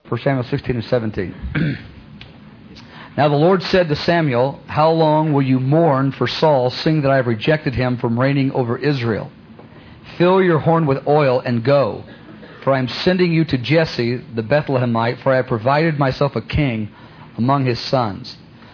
1 Samuel 16 and 17. Now the Lord said to Samuel, how long will you mourn for Saul, seeing that I have rejected him from reigning over Israel? Fill your horn with oil and go, for I am sending you to Jesse the Bethlehemite, for I have provided myself a king among his sons.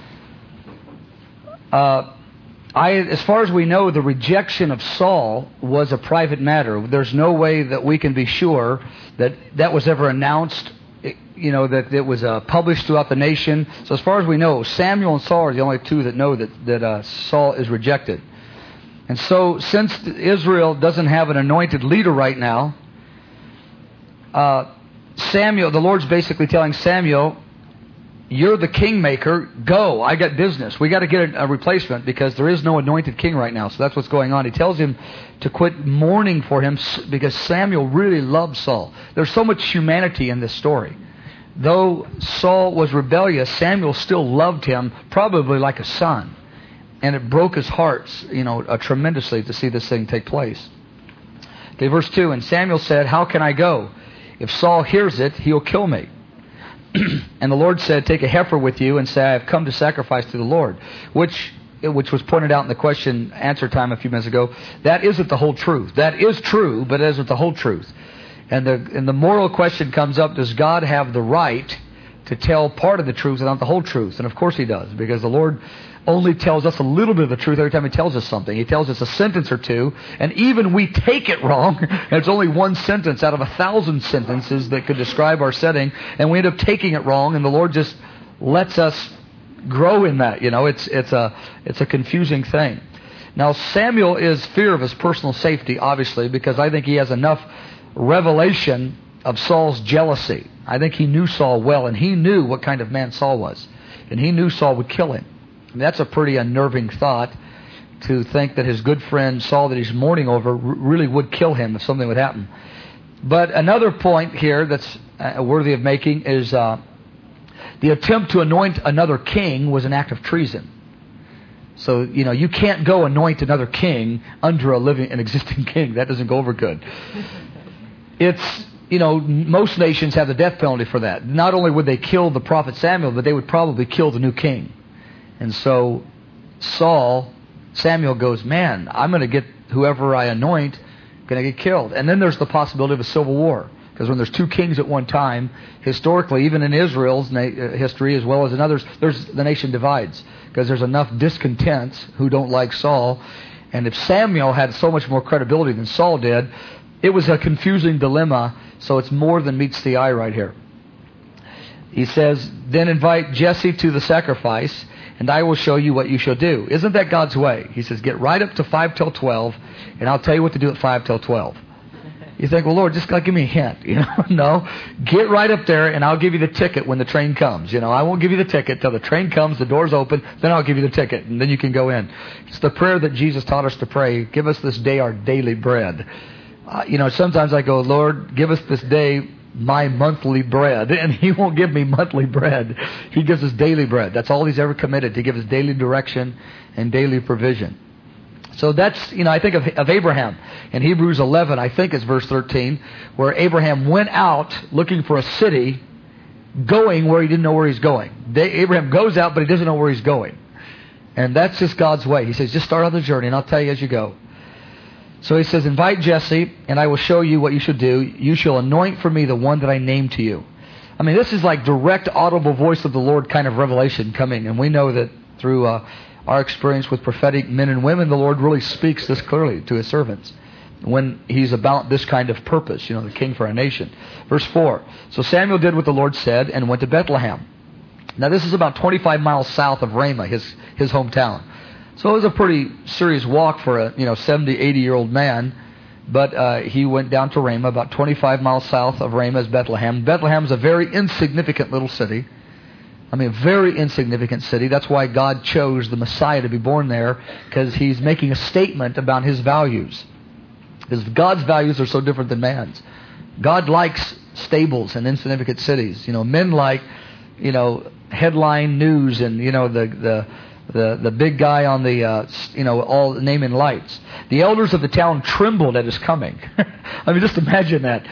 As far as we know, the rejection of Saul was a private matter. There's no way that we can be sure that that was ever announced, that it was published throughout the nation. So as far as we know, Samuel and Saul are the only two that know that Saul is rejected. And so since Israel doesn't have an anointed leader right now, the Lord's basically telling Samuel, you're the kingmaker, go, I got business. We got to get a replacement because there is no anointed king right now. So that's what's going on. He tells him to quit mourning for him because Samuel really loved Saul. There's so much humanity in this story. Though Saul was rebellious, Samuel still loved him probably like a son. And it broke his heart, tremendously to see this thing take place. Okay, verse 2, and Samuel said, how can I go? If Saul hears it, he'll kill me. And the Lord said, take a heifer with you and say, I have come to sacrifice to the Lord. Which was pointed out in the question answer time a few minutes ago. That isn't the whole truth. That is true, but it isn't the whole truth. And the moral question comes up, does God have the right to tell part of the truth and not the whole truth? And of course He does, because the Lord only tells us a little bit of the truth every time He tells us something. He tells us a sentence or two, and even we take it wrong, and it's only one sentence out of 1,000 sentences that could describe our setting, and we end up taking it wrong, and the Lord just lets us grow in that. It's a confusing thing. Now Samuel is fear of his personal safety, obviously, because I think he has enough revelation of Saul's jealousy. I think he knew Saul well, and he knew what kind of man Saul was, and he knew Saul would kill him. And that's a pretty unnerving thought, to think that his good friend Saul that he's mourning over really would kill him if something would happen. But another point here that's worthy of making is the attempt to anoint another king was an act of treason. So, you can't go anoint another king under an existing king. That doesn't go over good. Most nations have the death penalty for that. Not only would they kill the prophet Samuel, but they would probably kill the new king. And so Samuel goes, man, I'm going to get whoever I anoint going to get killed. And then there's the possibility of a civil war. Because when there's two kings at one time, historically, even in Israel's history as well as in others, the nation divides. Because there's enough discontents who don't like Saul. And if Samuel had so much more credibility than Saul did, it was a confusing dilemma. So it's more than meets the eye right here. He says, then invite Jesse to the sacrifice, and I will show you what you shall do. Isn't that God's way? He says, get right up to 5 till 12, and I'll tell you what to do at 5 till 12. You think, well, Lord, just give me a hint. No, get right up there, and I'll give you the ticket when the train comes. I won't give you the ticket till the train comes, the door's open, then I'll give you the ticket, and then you can go in. It's the prayer that Jesus taught us to pray. Give us this day our daily bread. Sometimes I go, Lord, give us this day my monthly bread. And He won't give me monthly bread. He gives us daily bread. That's all He's ever committed, to give us daily direction and daily provision. So that's, I think of Abraham. In Hebrews 11, I think it's verse 13, where Abraham went out looking for a city, going where he didn't know where he's going. Abraham goes out, but he doesn't know where he's going. And that's just God's way. He says, just start on the journey, and I'll tell you as you go. So he says, invite Jesse, and I will show you what you should do. You shall anoint for me the one that I name to you. I mean, this is like direct audible voice of the Lord kind of revelation coming. And we know that through our experience with prophetic men and women, the Lord really speaks this clearly to His servants when He's about this kind of purpose, the king for a nation. Verse 4, so Samuel did what the Lord said and went to Bethlehem. Now this is about 25 miles south of Ramah, his hometown. So it was a pretty serious walk for a 70, 80-year-old man. But he went down to Ramah, about 25 miles south of Ramah is Bethlehem. Bethlehem is a very insignificant little city. I mean, a very insignificant city. That's why God chose the Messiah to be born there, because He's making a statement about His values. Because God's values are so different than man's. God likes stables and insignificant cities. Men like, headline news and, the big guy on the, all naming lights. The elders of the town trembled at His coming. I mean, just imagine that.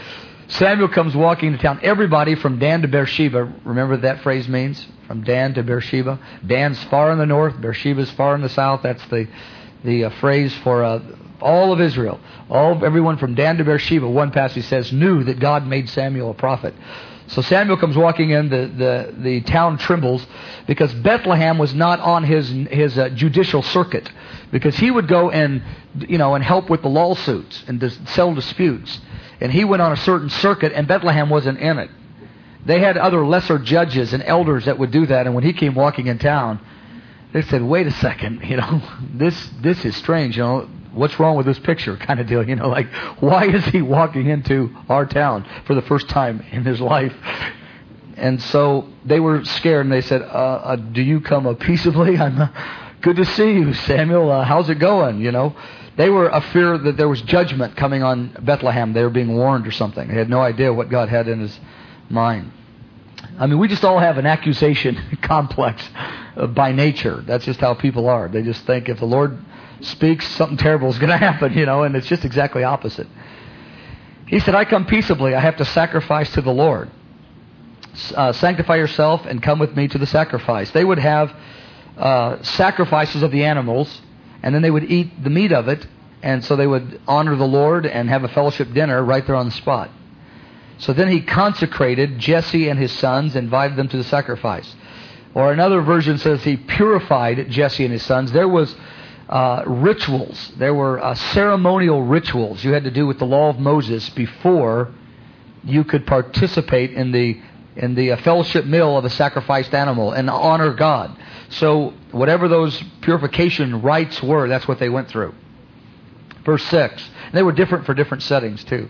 Samuel comes walking to town. Everybody from Dan to Beersheba, remember what that phrase means? From Dan to Beersheba. Dan's far in the north, Beersheba's far in the south. That's the phrase for all of Israel. Everyone from Dan to Beersheba, one passage says, knew that God made Samuel a prophet. So Samuel comes walking in, the town trembles, because Bethlehem was not on his judicial circuit, because he would go and help with the lawsuits and settle disputes. And he went on a certain circuit, and Bethlehem wasn't in it. They had other lesser judges and elders that would do that, and when he came walking in town, they said, wait a second, this is strange, what's wrong with this picture kind of deal, like, why is he walking into our town for the first time in his life? And so they were scared, and they said, do you come peaceably? Good to see you, Samuel. How's it going, They were afear that there was judgment coming on Bethlehem. They were being warned or something. They had no idea what God had in his mind. I mean, we just all have an accusation complex by nature. That's just how people are. They just think if the Lord speaks, something terrible is going to happen, and it's just exactly opposite. He said, I come peaceably. I have to sacrifice to the Lord. Sanctify yourself and come with me to the sacrifice. They would have sacrifices of the animals, and then they would eat the meat of it, and so they would honor the Lord and have a fellowship dinner right there on the spot. So then he consecrated Jesse and his sons, invited them to the sacrifice. Or another version says he purified Jesse and his sons. There was rituals. There were ceremonial rituals you had to do with the law of Moses before you could participate in the fellowship meal of a sacrificed animal and honor God. So whatever those purification rites were, that's what they went through. Verse 6. And they were different for different settings too.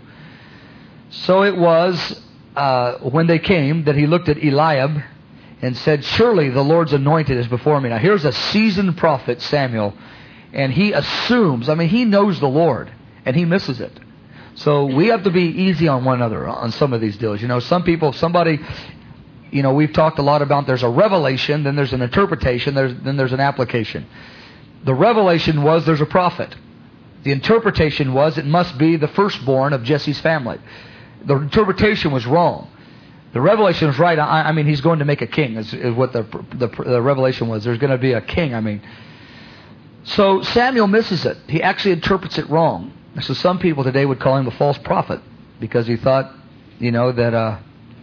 So it was when they came that he looked at Eliab and said, surely the Lord's anointed is before me. Now here's a seasoned prophet, Samuel, and he assumes, he knows the Lord, and he misses it. So we have to be easy on one another on some of these deals. Some people, we've talked a lot about there's a revelation, then there's an interpretation, then there's an application. The revelation was there's a prophet. The interpretation was it must be the firstborn of Jesse's family. The interpretation was wrong. The revelation was right. He's going to make a king is what the revelation was. There's going to be a king, So Samuel misses it. He actually interprets it wrong. So some people today would call him a false prophet because he thought, that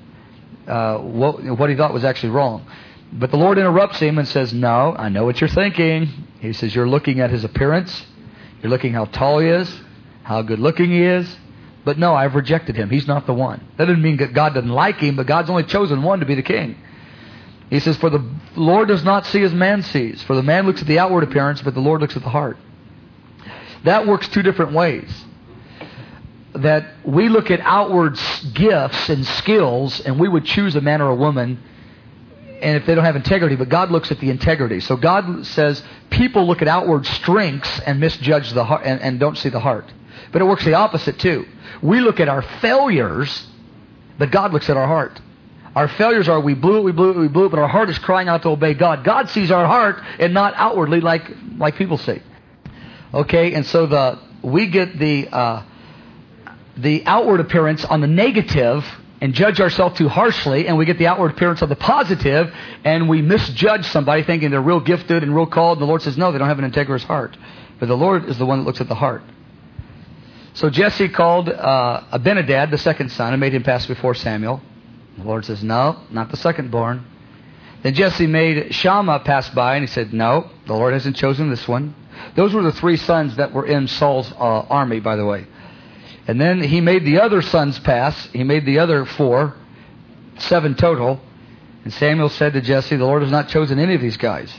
what he thought was actually wrong. But the Lord interrupts him and says, no, I know what you're thinking. He says, you're looking at his appearance. You're looking how tall he is, how good looking he is. But no, I've rejected him. He's not the one. That doesn't mean that God doesn't like him, but God's only chosen one to be the king. He says, for the Lord does not see as man sees. For the man looks at the outward appearance, but the Lord looks at the heart. That works two different ways. That we look at outward gifts and skills, and we would choose a man or a woman, and if they don't have integrity, but God looks at the integrity. So God says people look at outward strengths and misjudge the heart and don't see the heart. But it works the opposite too. We look at our failures, but God looks at our heart. Our failures are we blew it, but our heart is crying out to obey God. God sees our heart and not outwardly like people see. Okay, and so we get the outward appearance on the negative and judge ourselves too harshly, and we get the outward appearance of the positive, and we misjudge somebody thinking they're real gifted and real called, and the Lord says, no, they don't have an integrous heart. But the Lord is the one that looks at the heart. So Jesse called Abinadab, the second son, and made him pass before Samuel. The Lord says, no, not the second born. Then Jesse made Shammah pass by, and he said, no, the Lord hasn't chosen this one. Those were the three sons that were in Saul's army, by the way. And then he made the other sons pass. He made the other 7 total. And Samuel said to Jesse, the Lord has not chosen any of these guys.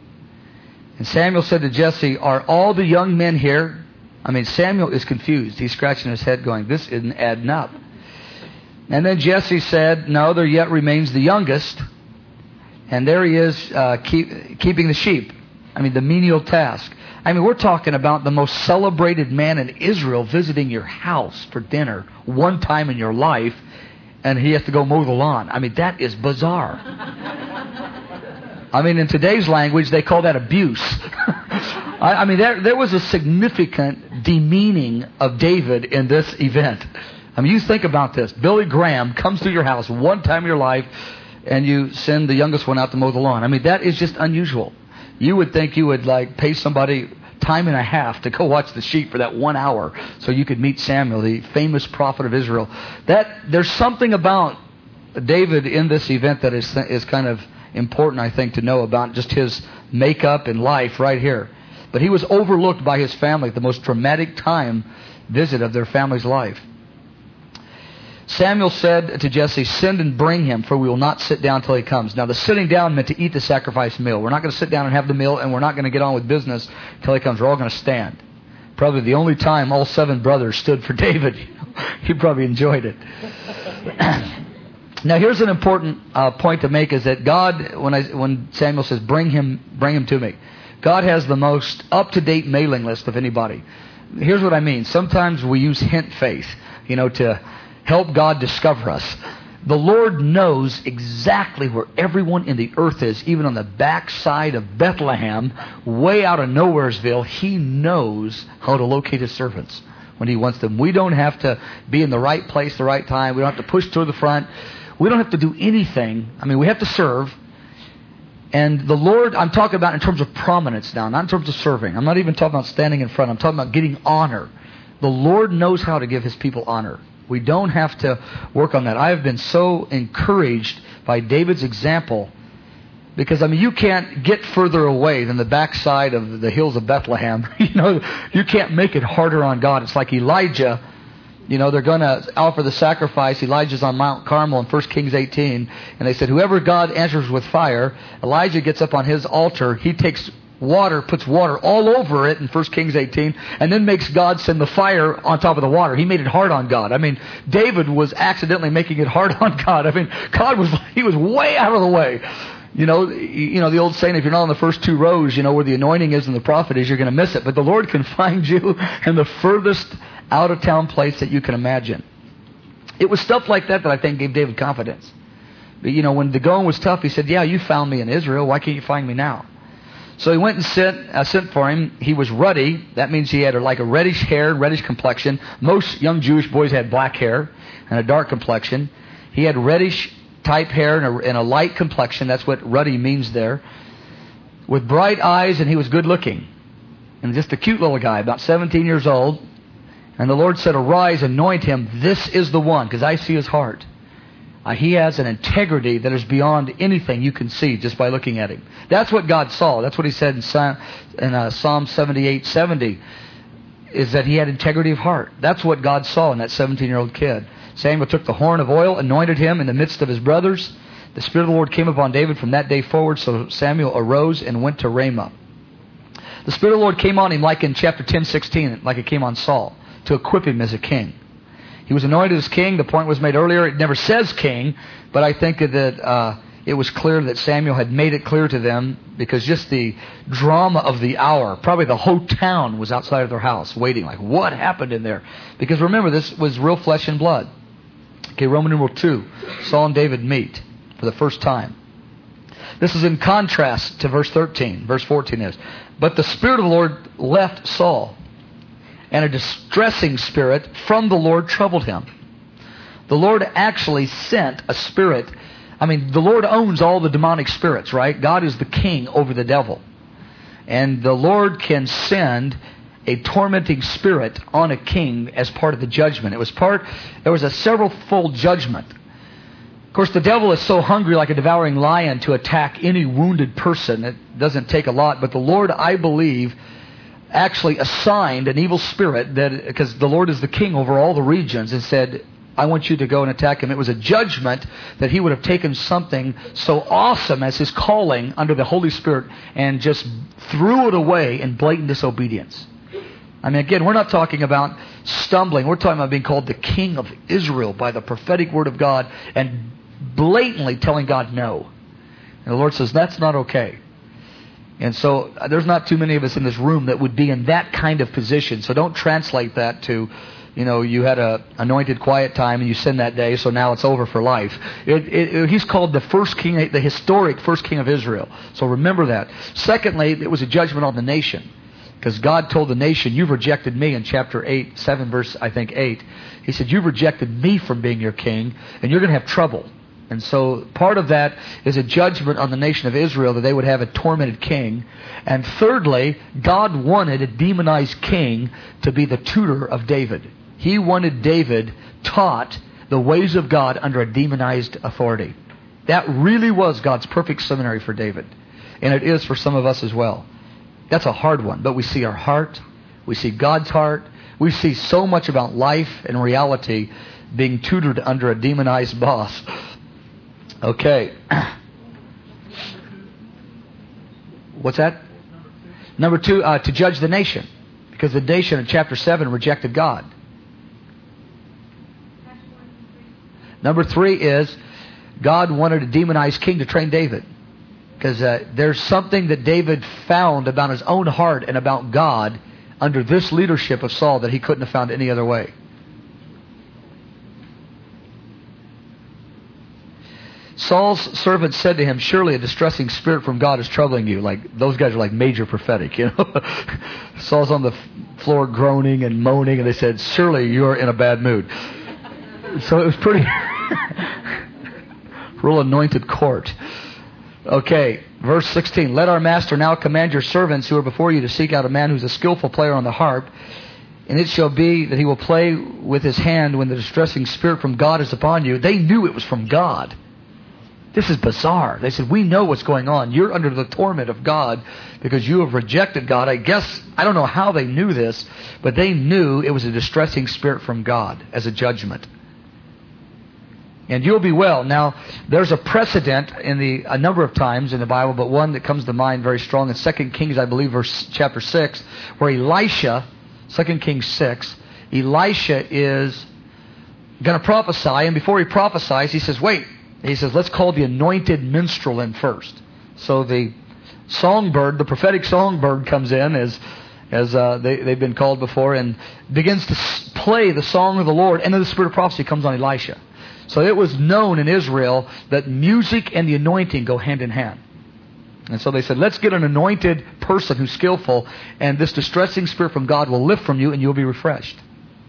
And Samuel said to Jesse, are all the young men here? Samuel is confused. He's scratching his head going, this isn't adding up. And then Jesse said, no, there yet remains the youngest. And there he is keeping the sheep. The menial task. We're talking about the most celebrated man in Israel visiting your house for dinner one time in your life, and he has to go mow the lawn. That is bizarre. In today's language, they call that abuse. There was a significant demeaning of David in this event. I mean, you think about this. Billy Graham comes to your house one time in your life, and you send the youngest one out to mow the lawn. I mean, that is just unusual. You would think you would pay somebody time and a half to go watch the sheep for that 1 hour so you could meet Samuel, the famous prophet of Israel. There's something about David in this event that is kind of important, I think, to know about just his makeup and life right here. But he was overlooked by his family at the most dramatic time visit of their family's life. Samuel said to Jesse, "Send and bring him, for we will not sit down till he comes." Now, the sitting down meant to eat the sacrifice meal. We're not going to sit down and have the meal, and we're not going to get on with business till he comes. We're all going to stand. Probably the only time all 7 brothers stood for David. He probably enjoyed it. Now, here's an important point to make, is that God, when Samuel says, bring him to me, God has the most up-to-date mailing list of anybody. Here's what I mean. Sometimes we use hint faith, to help God discover us. The Lord knows exactly where everyone in the earth is, even on the backside of Bethlehem, way out of Nowheresville. He knows how to locate His servants when He wants them. We don't have to be in the right place, the right time. We don't have to push to the front. We don't have to do anything. I mean, we have to serve. And the Lord, I'm talking about in terms of prominence now, not in terms of serving. I'm not even talking about standing in front. I'm talking about getting honor. The Lord knows how to give His people honor. We don't have to work on that. I have been so encouraged by David's example, because, you can't get further away than the backside of the hills of Bethlehem. You can't make it harder on God. It's like Elijah. They're going to offer the sacrifice. Elijah's on Mount Carmel in 1 Kings 18. And they said, whoever God answers with fire, Elijah gets up on his altar. He takes water, puts water all over it in 1 Kings 18, and then makes God send the fire on top of the water. He made it hard on God. David was accidentally making it hard on God. God was way out of the way. The old saying, if you're not on the first 2 rows, where the anointing is and the prophet is, you're going to miss it. But the Lord can find you in the furthest out-of-town place that you can imagine. It was stuff like that I think gave David confidence. But, when the going was tough, he said, yeah, you found me in Israel. Why can't you find me now? So he went and sent for him. He was ruddy. That means he had a reddish hair, reddish complexion. Most young Jewish boys had black hair and a dark complexion. He had reddish type hair and a light complexion. That's what ruddy means there. With bright eyes, and he was good looking. And just a cute little guy, about 17 years old. And the Lord said, arise, anoint him. This is the one, because I see his heart. He has an integrity that is beyond anything you can see just by looking at him. That's what God saw. That's what He said in Psalm 78:70, is that he had integrity of heart. That's what God saw in that 17-year-old kid. Samuel took the horn of oil, anointed him in the midst of his brothers. The Spirit of the Lord came upon David from that day forward, so Samuel arose and went to Ramah. The Spirit of the Lord came on him like in chapter 10:16, like it came on Saul, to equip him as a king. He was anointed as king. The point was made earlier. It never says king, but I think that it was clear that Samuel had made it clear to them, because just the drama of the hour, probably the whole town was outside of their house waiting, like, what happened in there? Because remember, this was real flesh and blood. Okay, Roman numeral 2, Saul and David meet for the first time. This is in contrast to verse 13. Verse 14 is, but the Spirit of the Lord left Saul, and a distressing spirit from the Lord troubled him. The Lord actually sent a spirit. The Lord owns all the demonic spirits, right? God is the king over the devil. And the Lord can send a tormenting spirit on a king as part of the judgment. There was a several-fold judgment. Of course, the devil is so hungry, like a devouring lion, to attack any wounded person. It doesn't take a lot. But the Lord, I believe, actually assigned an evil spirit, because the Lord is the king over all the regions, and said, I want you to go and attack him. It was a judgment that he would have taken something so awesome as his calling under the Holy Spirit and just threw it away in blatant disobedience. Again, we're not talking about stumbling. We're talking about being called the King of Israel by the prophetic word of God and blatantly telling God no. And the Lord says, that's not okay. And so there's not too many of us in this room that would be in that kind of position. So don't translate that to, you had a anointed quiet time and you sinned that day, so now it's over for life. He's called the first king, the historic first king of Israel. So remember that. Secondly, it was a judgment on the nation. Because God told the nation, you've rejected me in chapter 8, 7 verse, I think, 8. He said, you've rejected me from being your king, and you're going to have trouble. And so part of that is a judgment on the nation of Israel that they would have a tormented king. And thirdly, God wanted a demonized king to be the tutor of David. He wanted David taught the ways of God under a demonized authority. That really was God's perfect seminary for David. And it is for some of us as well. That's a hard one. But we see our heart. We see God's heart. We see so much about life and reality being tutored under a demonized boss. Okay. What's that? Number 2, to judge the nation. Because the nation in chapter 7 rejected God. Number 3 is God wanted a demonized king to train David. Because there's something that David found about his own heart and about God under this leadership of Saul that he couldn't have found any other way. Saul's servant said to him, surely a distressing spirit from God is troubling you. Like, those guys are like major prophetic, you know. Saul's on the floor groaning and moaning, and they said, surely you're in a bad mood. So it was pretty real anointed court. Okay, verse 16. Let our master now command your servants who are before you to seek out a man who's a skillful player on the harp. And it shall be that he will play with his hand when the distressing spirit from God is upon you. They knew it was from God. This is bizarre. They said, we know what's going on. You're under the torment of God because you have rejected God. I don't know how they knew this, but they knew it was a distressing spirit from God as a judgment. And you'll be well. Now, there's a precedent a number of times in the Bible, but one that comes to mind very strong in 2 Kings, I believe, chapter 6, where Elisha, 2 Kings 6, Elisha is going to prophesy, and before he prophesies, he says, wait. He says, let's call the anointed minstrel in first. So the songbird, the prophetic songbird comes in as they've been called before, and begins to play the song of the Lord, and then the spirit of prophecy comes on Elisha. So it was known in Israel that music and the anointing go hand in hand. And so they said, let's get an anointed person who's skillful, and this distressing spirit from God will lift from you, and you'll be refreshed.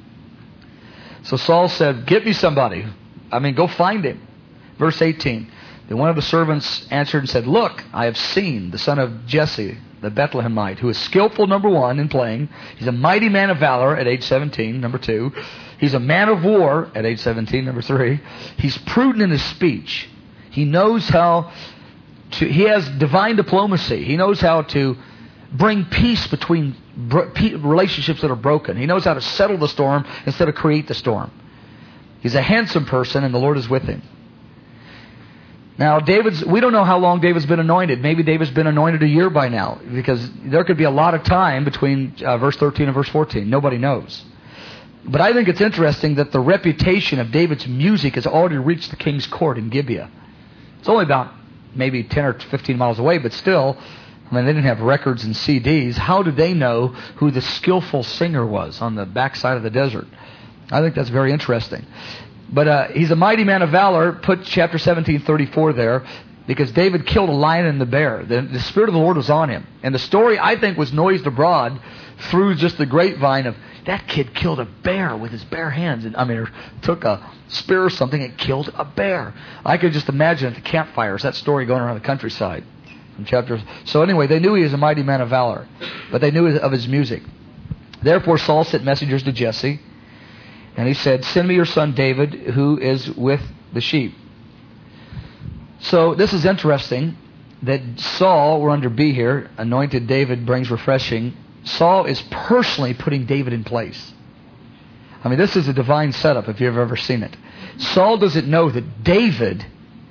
So Saul said, get me somebody. Go find him. Verse 18. Then one of the servants answered and said, look, I have seen the son of Jesse, the Bethlehemite, who is skillful, number 1, in playing. He's a mighty man of valor at age 17, number 2. He's a man of war at age 17, number 3. He's prudent in his speech. He knows he has divine diplomacy. He knows how to bring peace between relationships that are broken. He knows how to settle the storm instead of create the storm. He's a handsome person, and the Lord is with him. Now, we don't know how long David's been anointed. Maybe David's been anointed a year by now, because there could be a lot of time between verse 13 and verse 14. Nobody knows. But I think it's interesting that the reputation of David's music has already reached the king's court in Gibeah. It's only about maybe 10 or 15 miles away, but still, they didn't have records and CDs. How did they know who the skillful singer was on the backside of the desert? I think that's very interesting. But he's a mighty man of valor. Put chapter 17:34 there, because David killed a lion and the bear. The Spirit of the Lord was on him. And the story, I think, was noised abroad through just the grapevine of, that kid killed a bear with his bare hands. Or took a spear or something and killed a bear. I could just imagine at the campfires that story going around the countryside. So anyway, they knew he was a mighty man of valor. But they knew of his music. Therefore Saul sent messengers to Jesse. And he said, send me your son David, who is with the sheep. So this is interesting that Saul, we're under B here, anointed David brings refreshing. Saul is personally putting David in place. This is a divine setup if you've ever seen it. Saul doesn't know that David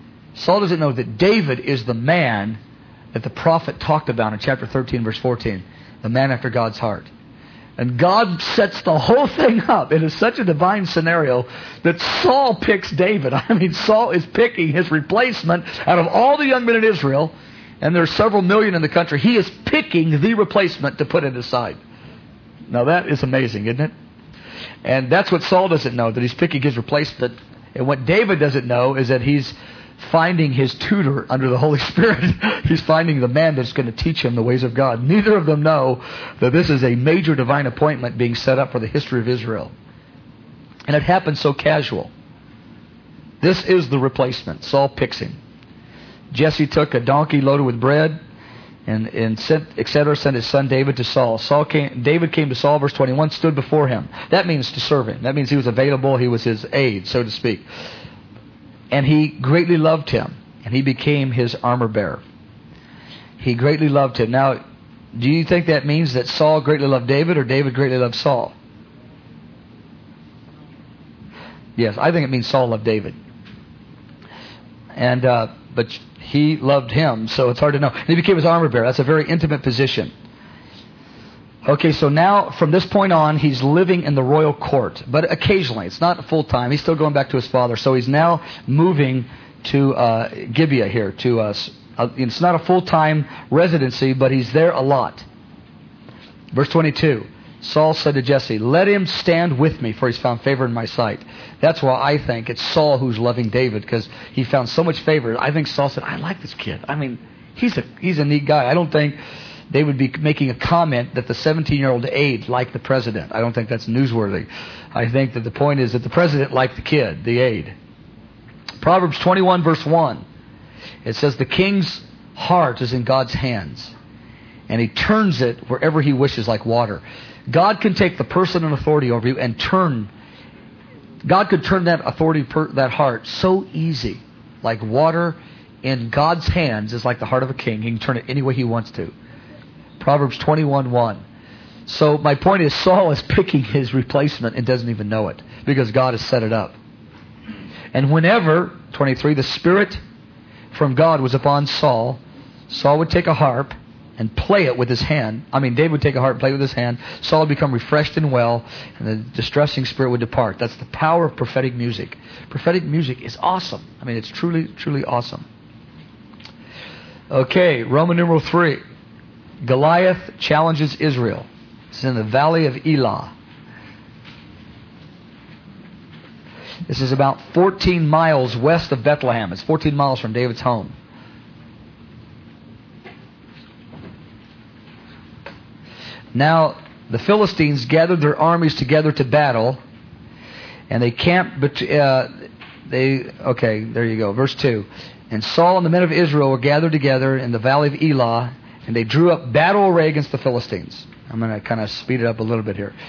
is the man that the prophet talked about in chapter 13, verse 14. The man after God's heart. And God sets the whole thing up. It is such a divine scenario that Saul picks David. Saul is picking his replacement out of all the young men in Israel, and there's several million in the country. He is picking the replacement to put at his side. Now that is amazing, isn't it? And that's what Saul doesn't know, that he's picking his replacement. And what David doesn't know is that he's finding his tutor under the Holy Spirit. He's finding the man that's going to teach him the ways of God. Neither of them know that this is a major divine appointment being set up for the history of Israel. And it happened so casual. This is the replacement. Saul picks him. Jesse took a donkey loaded with bread and sent his son David to Saul. David came to Saul, verse 21, stood before him. That means to serve him. That means he was available. He was his aide, so to speak. And he greatly loved him, and he became his armor bearer. He greatly loved him. Now, do you think that means that Saul greatly loved David, or David greatly loved Saul? Yes, I think it means Saul loved David. And but he loved him, so it's hard to know. And he became his armor bearer. That's a very intimate position. Okay, so now from this point on, he's living in the royal court. But occasionally, it's not full time. He's still going back to his father. So he's now moving to Gibeah here. It's not a full-time residency, but he's there a lot. Verse 22. Saul said to Jesse, "Let him stand with me, for he's found favor in my sight." That's why I think it's Saul who's loving David, because he found so much favor. I think Saul said, "I like this kid. I mean, he's a neat guy." I don't think they would be making a comment that the 17-year-old aide liked the president. I don't think that's newsworthy. I think that the point is that the president liked the kid, the aide. Proverbs 21, verse 1. It says, "The king's heart is in God's hands, and he turns it wherever he wishes like water." God can take the person and authority over you and God could turn that authority, that heart, so easy. Like water in God's hands is like the heart of a king. He can turn it any way he wants to. Proverbs 21:1. So my point is, Saul is picking his replacement and doesn't even know it, because God has set it up. And whenever, 23, the Spirit from God was upon Saul, Saul would take a harp and play it with his hand. David would take a harp and play it with his hand. Saul would become refreshed and well, and the distressing spirit would depart. That's the power of prophetic music. Prophetic music is awesome. It's truly, truly awesome. Okay, Roman numeral 3. Goliath challenges Israel. It's in the valley of Elah. This is about 14 miles west of Bethlehem. It's 14 miles from David's home. Now, the Philistines gathered their armies together to battle, and they camped. Okay, there you go. Verse 2. "And Saul and the men of Israel were gathered together in the valley of Elah, and they drew up battle array against the Philistines." I'm going to kind of speed it up a little bit here.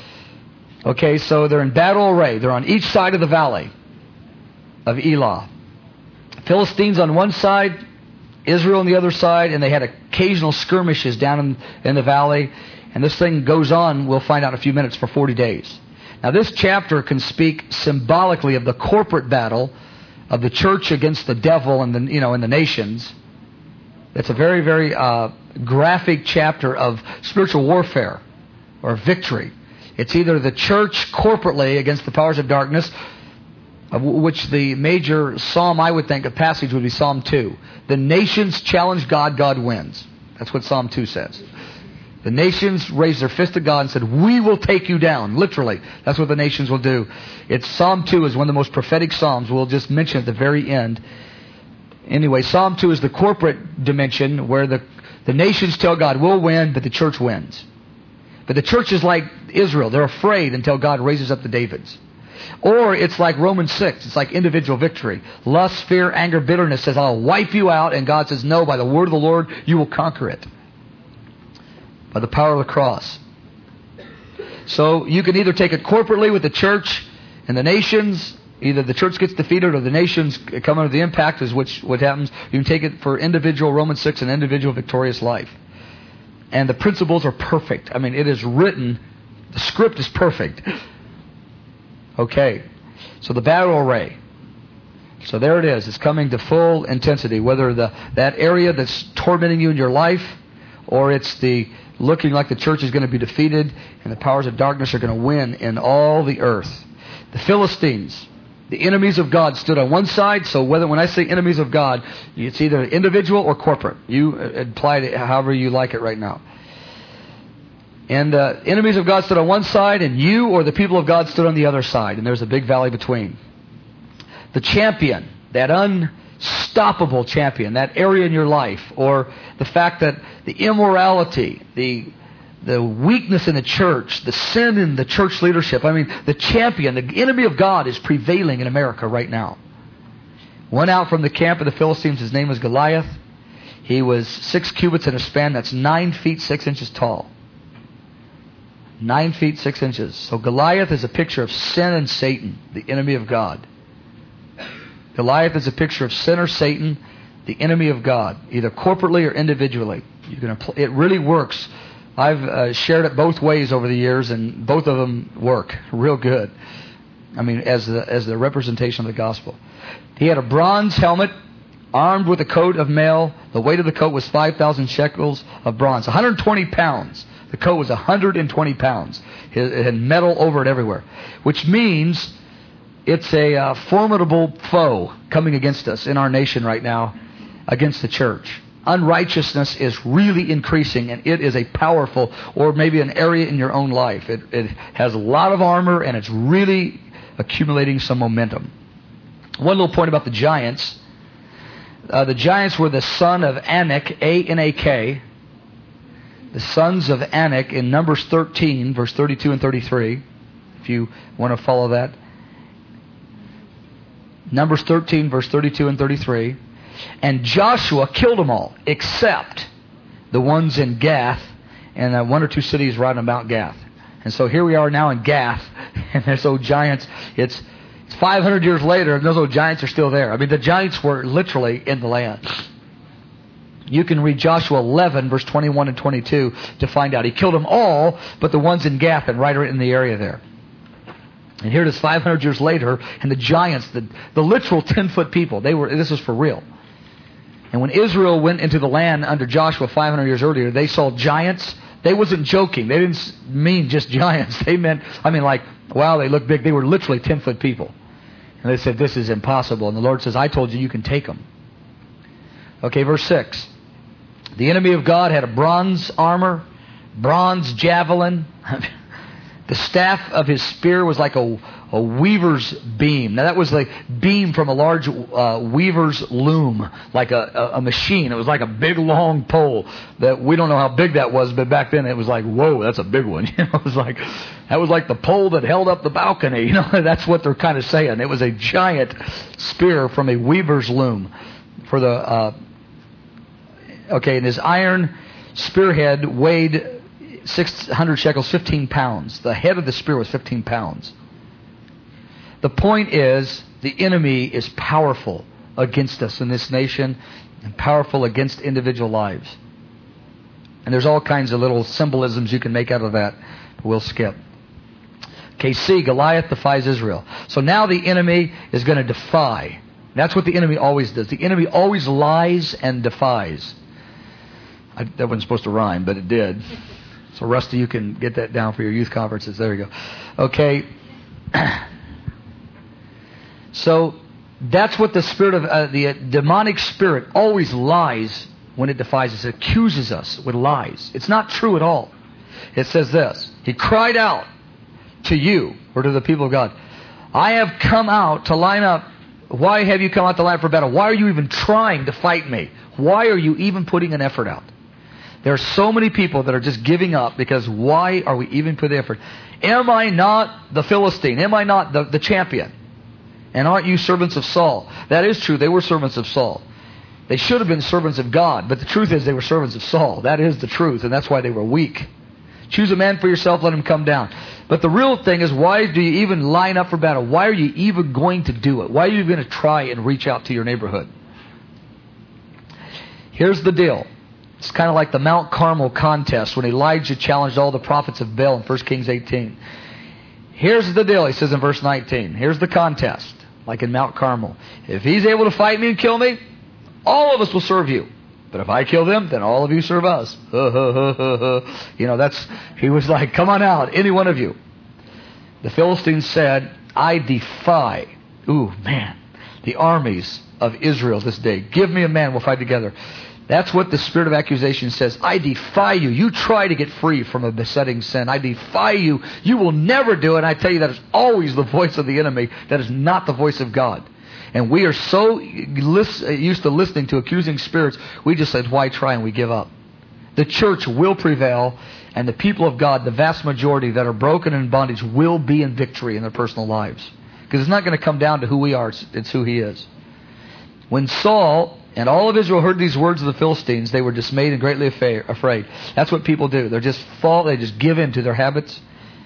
Okay, so they're in battle array. They're on each side of the valley of Elah. Philistines on one side, Israel on the other side, and they had occasional skirmishes down in the valley. And this thing goes on, we'll find out in a few minutes, for 40 days. Now this chapter can speak symbolically of the corporate battle of the church against the devil and the nations. It's a very, very graphic chapter of spiritual warfare or victory. It's either the church corporately against the powers of darkness, of which the major psalm, I would think, a passage would be Psalm 2. The nations challenge God, God wins. That's what Psalm 2 says. The nations raised their fist at God and said, "We will take you down." Literally, that's what the nations will do. Psalm 2 is one of the most prophetic psalms. We'll just mention at the very end. Anyway, Psalm 2 is the corporate dimension where the nations tell God, "We'll win," but the church wins. But the church is like Israel. They're afraid until God raises up the Davids. Or it's like Romans 6. It's like individual victory. Lust, fear, anger, bitterness says, "I'll wipe you out." And God says, "No, by the word of the Lord, you will conquer it. By the power of the cross." So you can either take it corporately with the church and the nations. Either the church gets defeated or the nations come under the impact, is what happens. You can take it for individual Romans 6, an individual victorious life. And the principles are perfect. It is written. The script is perfect. Okay. So the battle array. So there it is. It's coming to full intensity. Whether that area that's tormenting you in your life, or it's looking like the church is going to be defeated and the powers of darkness are going to win in all the earth. The Philistines, the enemies of God, stood on one side. So when I say enemies of God, it's either individual or corporate. You apply it however you like it right now. And the enemies of God stood on one side, and you or the people of God stood on the other side. And there's a big valley between. The champion, that unstoppable champion, that area in your life, or the fact that the immorality, the weakness in the church, the sin in the church leadership, the champion, the enemy of God is prevailing in America right now. Went out from the camp of the Philistines. His name was Goliath. He was 6 cubits in a span. That's 9 feet 6 inches tall. 9 feet 6 inches. So Goliath is a picture of sin and Satan, the enemy of God. Goliath is a picture of sin or Satan, the enemy of God, either corporately or individually. It really works. I've shared it both ways over the years, and both of them work real good. As the representation of the gospel. He had a bronze helmet, armed with a coat of mail. The weight of the coat was 5,000 shekels of bronze, 120 pounds. The coat was 120 pounds. It had metal over it everywhere, which means it's a formidable foe coming against us in our nation right now, against the church. Unrighteousness is really increasing, and it is a powerful, or maybe an area in your own life. It has a lot of armor, and it's really accumulating some momentum. One little point about the giants. The giants were the son of Anak, A-N-A-K. The sons of Anak in Numbers 13, verse 32 and 33, if you want to follow that. Numbers 13, verse 32 and 33. And Joshua killed them all, except the ones in Gath, and 1 or 2 cities right on Mount Gath. And so here we are now in Gath, and there's old giants. It's 500 years later, and those old giants are still there. The giants were literally in the land. You can read Joshua 11, verse 21 and 22 to find out. He killed them all, but the ones in Gath and right in the area there. And here it is 500 years later, and the giants, the literal 10-foot people, this was for real. And when Israel went into the land under Joshua 500 years earlier, they saw giants. They wasn't joking. They didn't mean just giants. They meant, wow, they look big. They were literally 10-foot people. And they said, this is impossible. And the Lord says, I told you can take them. Okay, verse 6. The enemy of God had a bronze armor, bronze javelin. The staff of his spear was like a weaver's beam. Now that was like beam from a large weaver's loom, like a machine. It was like a big long pole that we don't know how big that was, but back then it was like, whoa, that's a big one. It was like that was like the pole that held up the balcony. That's what they're kind of saying. It was a giant spear from a weaver's loom for the. And his iron spearhead weighed 600 shekels, 15 pounds. The head of the spear was 15 pounds. The point is, the enemy is powerful against us in this nation and powerful against individual lives. And there's all kinds of little symbolisms you can make out of that, but we'll skip. Okay, C, Goliath defies Israel. So now the enemy is going to defy. That's what the enemy always does. The enemy always lies and defies. That wasn't supposed to rhyme, but it did. So Rusty, you can get that down for your youth conferences. There you go. Okay. So that's what the spirit of the demonic spirit always lies when it defies us. It accuses us with lies. It's not true at all. It says this. He cried out to you, or to the people of God, I have come out to line up. Why have you come out to line up for battle? Why are you even trying to fight me? Why are you even putting an effort out? There are so many people that are just giving up because why are we even putting effort? Am I not the Philistine? Am I not the champion? And aren't you servants of Saul? That is true. They were servants of Saul. They should have been servants of God. But the truth is they were servants of Saul. That is the truth. And that's why they were weak. Choose a man for yourself. Let him come down. But the real thing is, why do you even line up for battle? Why are you even going to do it? Why are you going to try and reach out to your neighborhood? Here's the deal. It's kind of like the Mount Carmel contest when Elijah challenged all the prophets of Baal in 1 Kings 18. Here's the deal, he says in verse 19. Here's the contest, like in Mount Carmel. If he's able to fight me and kill me, all of us will serve you. But if I kill them, then all of you serve us. He was like, come on out, any one of you. The Philistines said, I defy, the armies of Israel this day. Give me a man, we'll fight together. That's what the spirit of accusation says. I defy you. You try to get free from a besetting sin. I defy you. You will never do it. And I tell you, that is always the voice of the enemy. That is not the voice of God. And we are so used to listening to accusing spirits, we just said, why try, and we give up. The church will prevail, and the people of God, the vast majority that are broken and in bondage, will be in victory in their personal lives. Because it's not going to come down to who we are, it's who He is. When Saul and all of Israel heard these words of the Philistines, they were dismayed and greatly afraid. That's what people do. They just give in to their habits.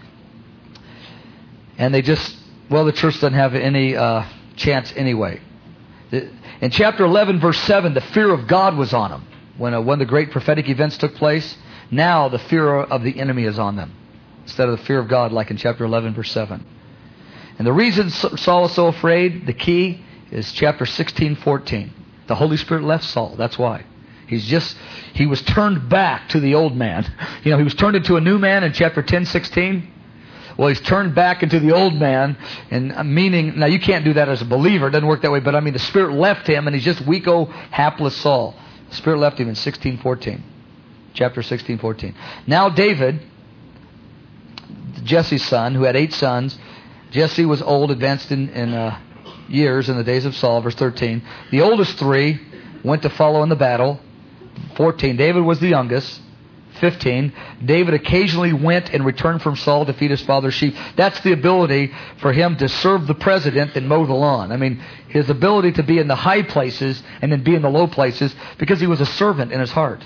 And the church doesn't have any chance anyway. In chapter 11, verse 7, the fear of God was on them. When the great prophetic events took place, now the fear of the enemy is on them, instead of the fear of God, like in chapter 11, verse 7. And the reason Saul was so afraid, the key, is chapter 16, 14. The Holy Spirit left Saul. That's why. He was turned back to the old man. He was turned into a new man in chapter 10, 16. Well, he's turned back into the old man, and meaning, now you can't do that as a believer. It doesn't work that way, but the Spirit left him, and he's just weak, hapless Saul. The Spirit left him in 16:14. Chapter 16:14. Now David, Jesse's son, who had 8 sons. Jesse was old, advanced in years in the days of Saul, verse 13. The oldest 3 went to follow in the battle. 14. David was the youngest. 15. David occasionally went and returned from Saul to feed his father's sheep. That's the ability for him to serve the president and mow the lawn. His ability to be in the high places and then be in the low places, because he was a servant in his heart.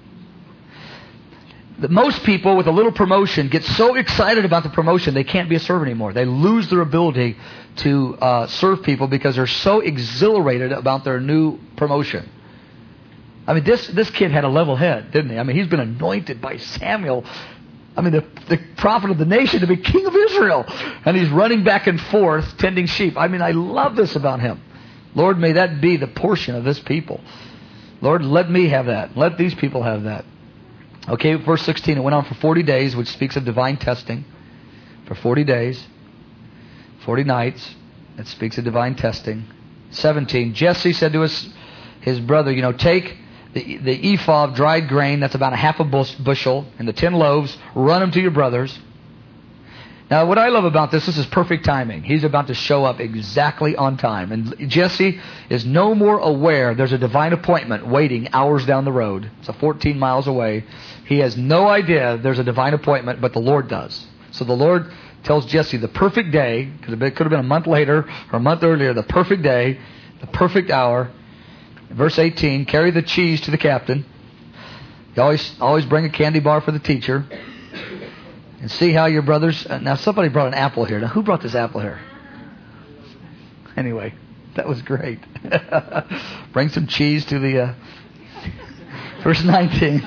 Most people with a little promotion get so excited about the promotion they can't be a servant anymore. They lose their ability to serve people because they're so exhilarated about their new promotion. This kid had a level head, didn't he? He's been anointed by Samuel, the prophet of the nation, to be king of Israel. And he's running back and forth tending sheep. I love this about him. Lord, may that be the portion of this people. Lord, let me have that. Let these people have that. Okay, verse 16, it went on for 40 days, which speaks of divine testing. For 40 days, 40 nights, it speaks of divine testing. 17, Jesse said to his brother, take the ephah of dried grain, that's about a half a bushel, and the 10 loaves, run them to your brothers. Now, what I love about this is perfect timing. He's about to show up exactly on time. And Jesse is no more aware there's a divine appointment waiting hours down the road. It's 14 miles away. He has no idea there's a divine appointment, but the Lord does. So the Lord tells Jesse the perfect day, because it could have been a month later or a month earlier, the perfect day, the perfect hour. Verse 18, carry the cheese to the captain. You always bring a candy bar for the teacher. And see how your brothers... now, somebody brought an apple here. Now, who brought this apple here? Anyway, that was great. Bring some cheese to the... verse 19.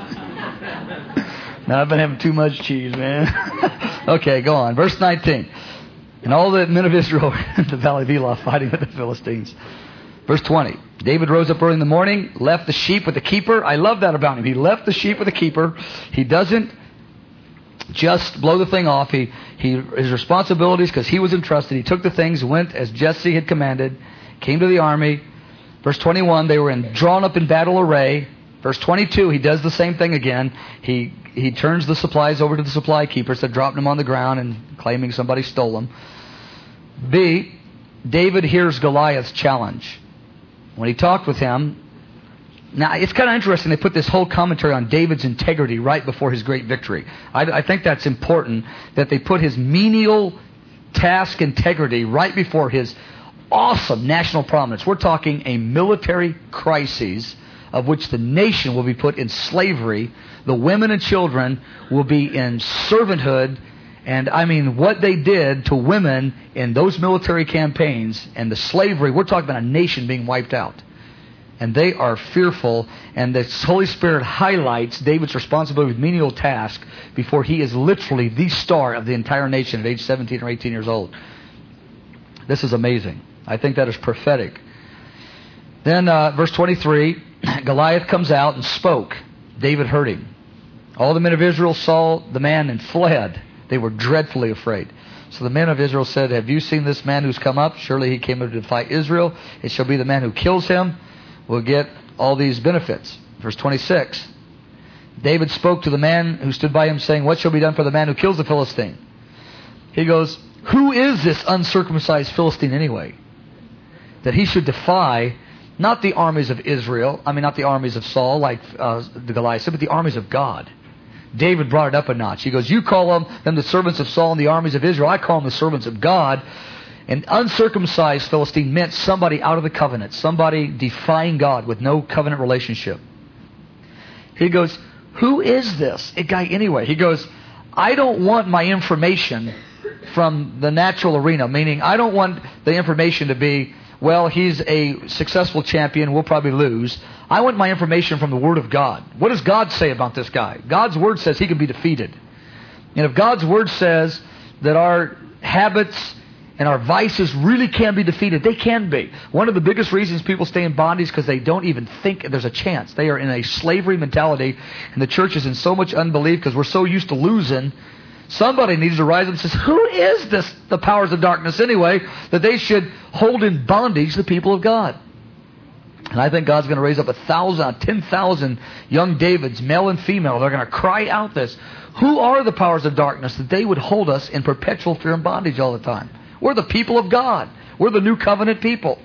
Now, I've been having too much cheese, man. Okay, go on. Verse 19. And all the men of Israel were in the valley of Elah fighting with the Philistines. Verse 20. David rose up early in the morning, left the sheep with the keeper. I love that about him. He left the sheep with the keeper. He doesn't just blow the thing off. His responsibilities, because he was entrusted, he took the things, went as Jesse had commanded, came to the army. Verse 21, they were drawn up in battle array. Verse 22, he does the same thing again. He turns the supplies over to the supply keepers that dropped them on the ground and claiming somebody stole them. B, David hears Goliath's challenge. When he talked with him, now it's kind of interesting, they put this whole commentary on David's integrity right before his great victory. I think that's important, that they put his menial task integrity right before his awesome national prominence. We're talking a military crisis of which the nation will be put in slavery. The women and children will be in servanthood. And what they did to women in those military campaigns and the slavery, we're talking about a nation being wiped out. And they are fearful, and the Holy Spirit highlights David's responsibility with menial task before he is literally the star of the entire nation at age 17 or 18 years old. This is amazing. I think that is prophetic. Then verse 23, Goliath comes out and spoke. David heard him. All the men of Israel saw the man and fled. They were dreadfully afraid. So the men of Israel said, have you seen this man who's come up? Surely he came up to fight Israel. It shall be the man who kills him will get all these benefits. Verse 26. David spoke to the man who stood by him, saying, what shall be done for the man who kills the Philistine? He goes, who is this uncircumcised Philistine anyway, that he should defy not the armies of Israel, not the armies of Saul like the Goliath said, but the armies of God. David brought it up a notch. He goes, you call them the servants of Saul and the armies of Israel. I call them the servants of God. An uncircumcised Philistine meant somebody out of the covenant, somebody defying God with no covenant relationship. He goes, who is this guy anyway? He goes, I don't want my information from the natural arena, meaning I don't want the information to be, well, he's a successful champion, we'll probably lose. I want my information from the Word of God. What does God say about this guy? God's Word says he can be defeated. And if God's Word says that our habits and our vices really can be defeated, they can be. One of the biggest reasons people stay in bondage is because they don't even think there's a chance. They are in a slavery mentality, and the church is in so much unbelief because we're so used to losing. Somebody needs to rise up and say, who is this, the powers of darkness anyway, that they should hold in bondage the people of God? And I think God's going to raise up 10,000 young Davids, male and female. They're going to cry out this. Who are the powers of darkness that they would hold us in perpetual fear and bondage all the time? We're the people of God. We're the new covenant people.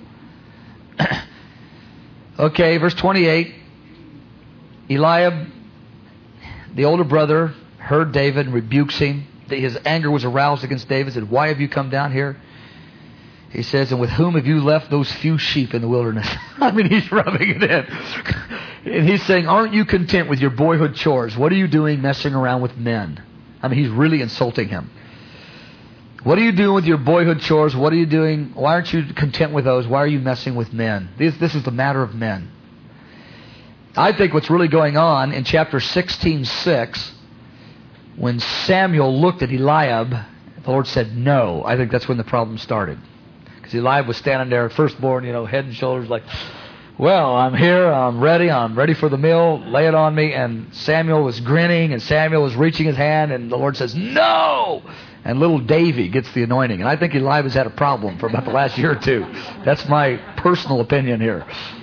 Okay, verse 28. Eliab, the older brother, heard David and rebukes him. His anger was aroused against David. Said, why have you come down here? He says, and with whom have you left those few sheep in the wilderness? He's rubbing it in. And he's saying, aren't you content with your boyhood chores? What are you doing messing around with men? He's really insulting him. What are you doing with your boyhood chores? What are you doing? Why aren't you content with those? Why are you messing with men? This is the matter of men. I think what's really going on in chapter 16:6, when Samuel looked at Eliab, the Lord said no. I think that's when the problem started. Because Eliab was standing there, firstborn, head and shoulders like, well, I'm here, I'm ready for the meal, lay it on me. And Samuel was grinning, and Samuel was reaching his hand, and the Lord says, no! And little Davy gets the anointing. And I think Eliab has had a problem for about the last year or two. That's my personal opinion here.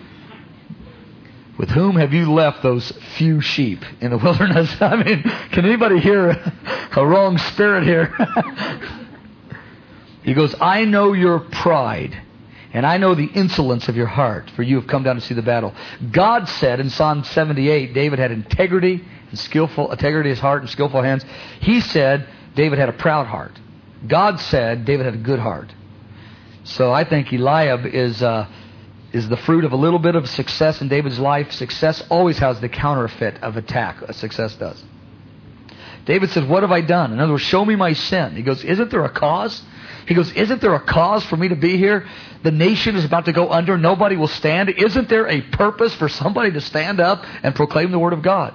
With whom have you left those few sheep in the wilderness? Can anybody hear a wrong spirit here? He goes, I know your pride, and I know the insolence of your heart, for you have come down to see the battle. God said in Psalm 78, David had integrity of his heart and skillful hands. He said David had a proud heart. God said David had a good heart. So I think Eliab is the fruit of a little bit of success in David's life. Success always has the counterfeit of attack, as success does. David says, what have I done? In other words, show me my sin. He goes, isn't there a cause? He goes, isn't there a cause for me to be here? The nation is about to go under. Nobody will stand. Isn't there a purpose for somebody to stand up and proclaim the Word of God?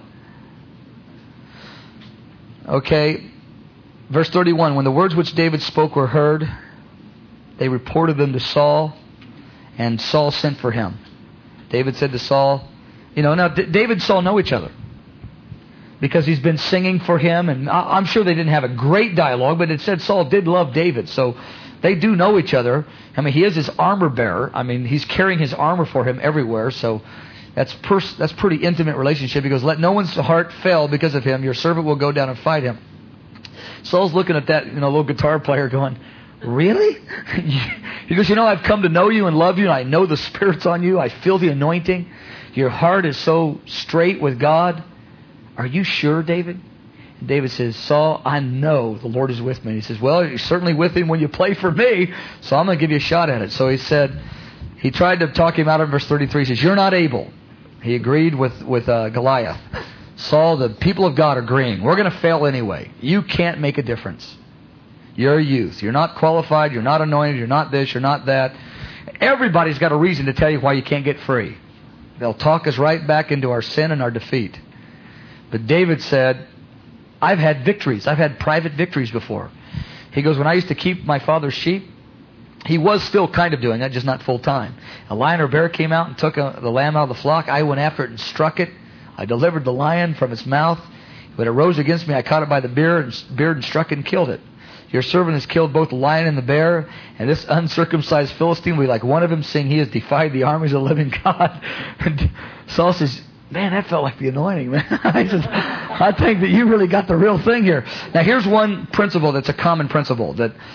Okay, verse 31. When the words which David spoke were heard, they reported them to Saul, and Saul sent for him. David said to Saul, now David and Saul know each other, because he's been singing for him, and I'm sure they didn't have a great dialogue, but it said Saul did love David, so they do know each other. He is his armor bearer. He's carrying his armor for him everywhere, so that's pretty intimate relationship. He goes, let no one's heart fail because of him. Your servant will go down and fight him. Saul's looking at that little guitar player going, really? He goes, I've come to know you and love you, and I know the Spirit's on you. I feel the anointing. Your heart is so straight with God. Are you sure, David? And David says, Saul, I know the Lord is with me. He says, well, you're certainly with him when you play for me, so I'm going to give you a shot at it. So he tried to talk him out of verse 33. He says, you're not able. He agreed with Goliath. Saul, the people of God are agreeing. We're going to fail anyway. You can't make a difference. You're a youth. You're not qualified. You're not anointed. You're not this. You're not that. Everybody's got a reason to tell you why you can't get free. They'll talk us right back into our sin and our defeat. But David said, I've had victories. I've had private victories before. He goes, when I used to keep my father's sheep, he was still kind of doing that, just not full time. A lion or bear came out and took the lamb out of the flock. I went after it and struck it. I delivered the lion from its mouth. When it rose against me, I caught it by the beard and struck it and killed it. Your servant has killed both the lion and the bear, and this uncircumcised Philistine will be like one of them, saying he has defied the armies of the living God. And Saul says, man, that felt like the anointing, man. He says, I think that you really got the real thing here. Now, here's one principle that's a common principle, that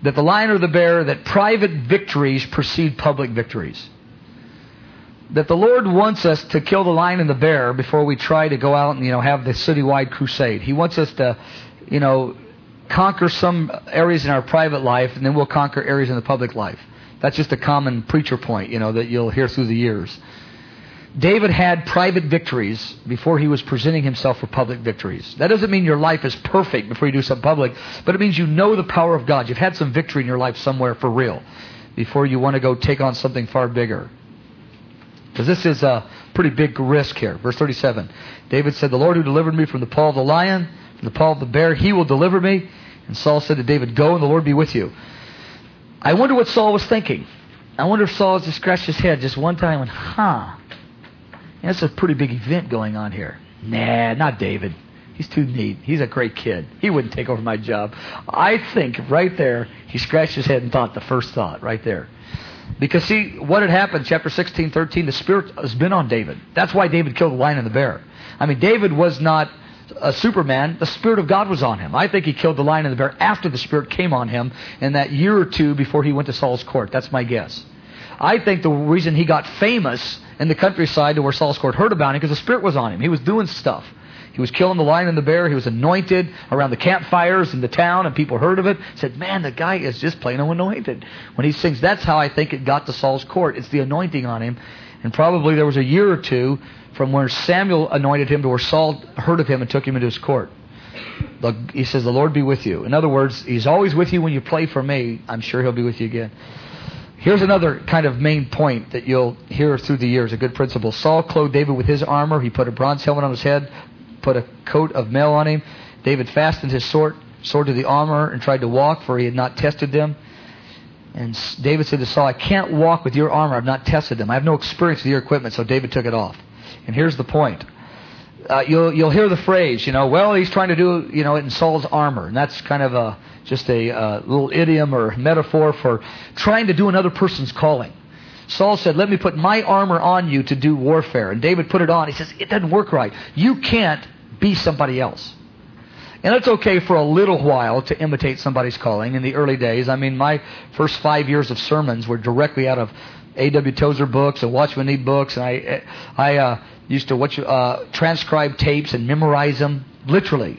that the lion or the bear, that private victories precede public victories. That the Lord wants us to kill the lion and the bear before we try to go out and, have the citywide crusade. He wants us to, conquer some areas in our private life, and then we'll conquer areas in the public life. That's just a common preacher point, that you'll hear through the years. David had private victories before he was presenting himself for public victories. That doesn't mean your life is perfect before you do something public, but it means you know the power of God. You've had some victory in your life somewhere for real before you want to go take on something far bigger. Because this is a pretty big risk here. Verse 37, David said, "The Lord who delivered me from the paw of the lion, from the paw of the bear, He will deliver me." And Saul said to David, "Go, and the Lord be with you." I wonder what Saul was thinking. I wonder if Saul just scratched his head just one time and that's a pretty big event going on here. Nah, not David. He's too neat. He's a great kid. He wouldn't take over my job. I think right there, he scratched his head and thought the first thought right there. Because see, what had happened, chapter 16, 13, the Spirit has been on David. That's why David killed the lion and the bear. I mean, David was not a Superman. The Spirit of God was on him. I think he killed the lion and the bear after the Spirit came on him in that year or two before he went to Saul's court. That's my guess. I think the reason he got famous in the countryside to where Saul's court heard about him because the Spirit was on him. He was doing stuff. He was killing the lion and the bear. He was anointed around the campfires in the town, and people heard of it. Said, "Man, the guy is just plain anointed." When he sings, that's how I think it got to Saul's court. It's the anointing on him. And probably there was a year or two from where Samuel anointed him to where Saul heard of him and took him into his court. He says, "The Lord be with you." In other words, He's always with you when you play for me. I'm sure He'll be with you again. Here's another kind of main point that you'll hear through the years, a good principle. Saul clothed David with his armor. He put a bronze helmet on his head, put a coat of mail on him. David fastened his sword to the armor and tried to walk, for he had not tested them. And David said to Saul, "I can't walk with your armor. I've not tested them. I have no experience with your equipment." So David took it off. And here's the point. You'll hear the phrase, well, he's trying to do, it in Saul's armor. And that's kind of just a little idiom or metaphor for trying to do another person's calling. Saul said, "Let me put my armor on you to do warfare." And David put it on. He says, "It doesn't work right. You can't be somebody else." And it's okay for a little while to imitate somebody's calling. In the early days, my first 5 years of sermons were directly out of A.W. Tozer books and Watchman Nee books. And I used to transcribe tapes and memorize them. Literally.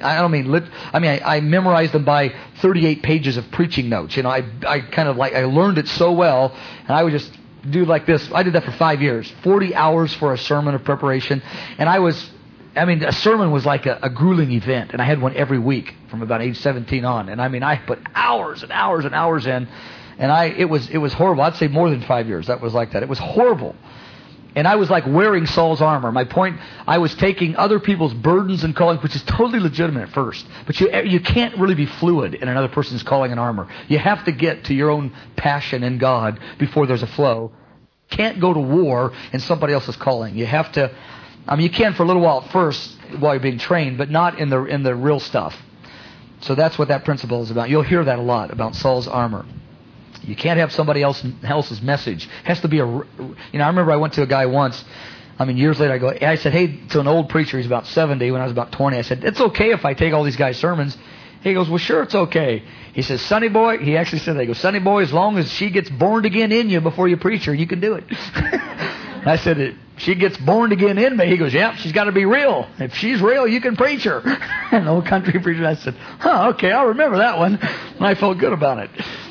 I memorized them by 38 pages of preaching notes. I kind of I learned it so well, and I would just do like this. I did that for 5 years. 40 hours for a sermon of preparation. And a sermon was like a grueling event, and I had one every week from about age 17 on. And I put hours and hours and hours in, and it was horrible. I'd say more than 5 years. That was like that. It was horrible. And I was like wearing Saul's armor. My point, I was taking other people's burdens and calling, which is totally legitimate at first. But you can't really be fluid in another person's calling and armor. You have to get to your own passion in God before there's a flow. You can't go to war in somebody else's calling. You have to, you can for a little while at first while you're being trained, but not in the real stuff. So that's what that principle is about. You'll hear that a lot about Saul's armor. You can't have somebody else's message. It has to be I remember I went to a guy once, years later, I said, hey, to an old preacher, he's about 70, when I was about 20, I said, "It's okay if I take all these guys' sermons." He goes, "Well, sure, it's okay." He says, "Sonny boy," he actually said that, he goes, "Sonny boy, as long as she gets born again in you before you preach her, you can do it." I said, "If she gets born again in me," he goes, "Yeah, she's got to be real. If she's real, you can preach her." And the old country preacher, I said, "Okay, I'll remember that one." And I felt good about it.